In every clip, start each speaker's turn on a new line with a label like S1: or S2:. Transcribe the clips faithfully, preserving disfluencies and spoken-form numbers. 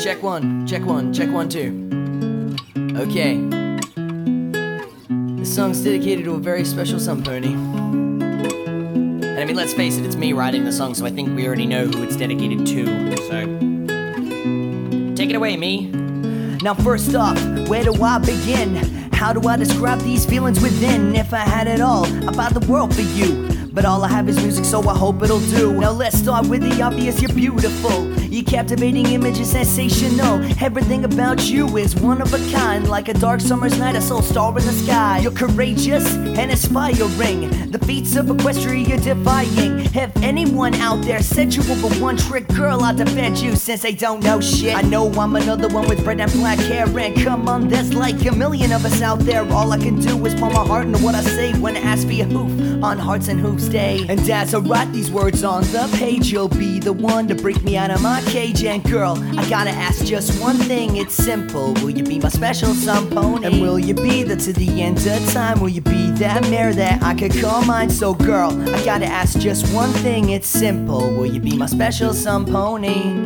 S1: Check one, check one, check one, two. Okay. This song's dedicated to a very special sun pony. And I mean, let's face it, it's me writing the song, so I think we already know who it's dedicated to. So, take it away, me.
S2: Now first off, where do I begin? How do I describe these feelings within? If I had it all, I'd buy the world for you. But all I have is music, so I hope it'll do. Now let's start with the obvious, you're beautiful. Your captivating image is sensational. Everything about you is one of a kind. Like a dark summer's night, a soul star in the sky. You're courageous and inspiring. The feats of equestria defying. If anyone out there said you were a one-trick girl, I'll defend you since they don't know shit. I know I'm another one with red and black hair. And come on, there's like a million of us out there. All I can do is pour my heart into what I say when I ask for your hoof on Hearts and Hooves Day. And as I write these words on the page, you'll be the one to break me out of my cage. And girl, I gotta ask just one thing, it's simple. Will you be my special sun pony? And will you be there to the end of time? Will you be that mare that I could call mine? So girl, I gotta ask just one thing, it's simple. Will you be my special sun pony?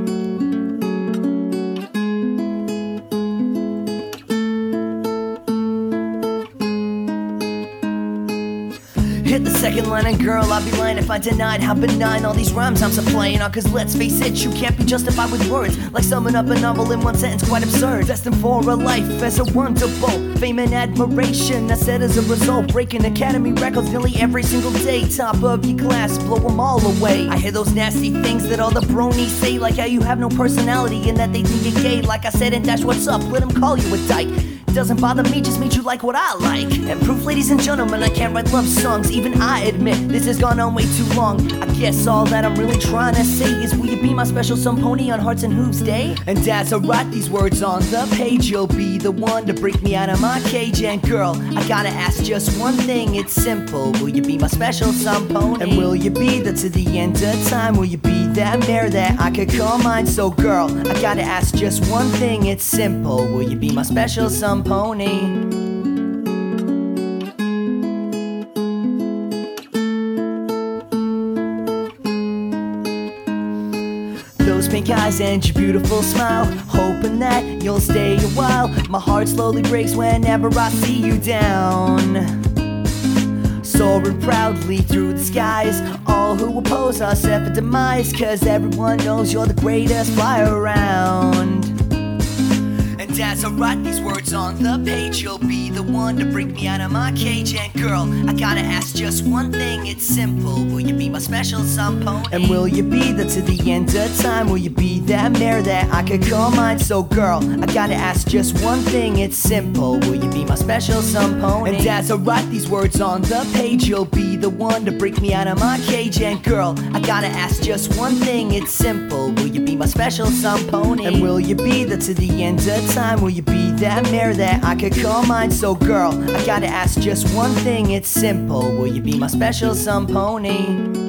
S2: Hit the second line and girl, I'd be lying if I denied how benign all these rhymes I'm supplying are. Cause let's face it, you can't be justified with words. Like summing up a novel in one sentence, quite absurd. Destined for a life as a wonderful fame and admiration. I said as a result, breaking Academy records nearly every single day. Top of your class, blow them all away. I hear those nasty things that all the bronies say, like how you have no personality and that they think you're gay. Like I said in Dash What's Up, let them call you a dyke. Doesn't bother me, just meet you like what I like. And proof, ladies and gentlemen, I can't write love songs. Even I admit, this has gone on way too long. I guess all that I'm really trying to say is, will you be my special sun pony on Hearts and Hooves Day? And as I write these words on the page, you'll be the one to break me out of my cage. And girl, I gotta ask just one thing, it's simple. Will you be my special sun pony? And will you be there to the end of time? Will you be that mare that I could call mine? So girl, I gotta ask just one thing, it's simple. Will you be my special sun pony? Those pink eyes and your beautiful smile, hoping that you'll stay a while. My heart slowly breaks whenever I see you down, soaring proudly through the skies. All who oppose us set for demise, cause everyone knows you're the greatest flyer around. And as I write these words on the page, you'll be the one to break me out of my cage. And girl, I gotta ask just one thing, it's simple. Will you be my special sun pony? And will you be there to the end of time? Will you be that mare that I could call mine? So girl, I gotta ask just one thing, it's simple. Will you be my special sun pony? And as I write these words on the page, you'll be the one to break me out of my cage. And girl, I gotta ask just one thing, it's simple. Will you be my special sun pony? And will you be there to the end of time? Will you be that mare that I could call mine? So girl, I gotta ask just one thing, it's simple. Will you be my special sun pony?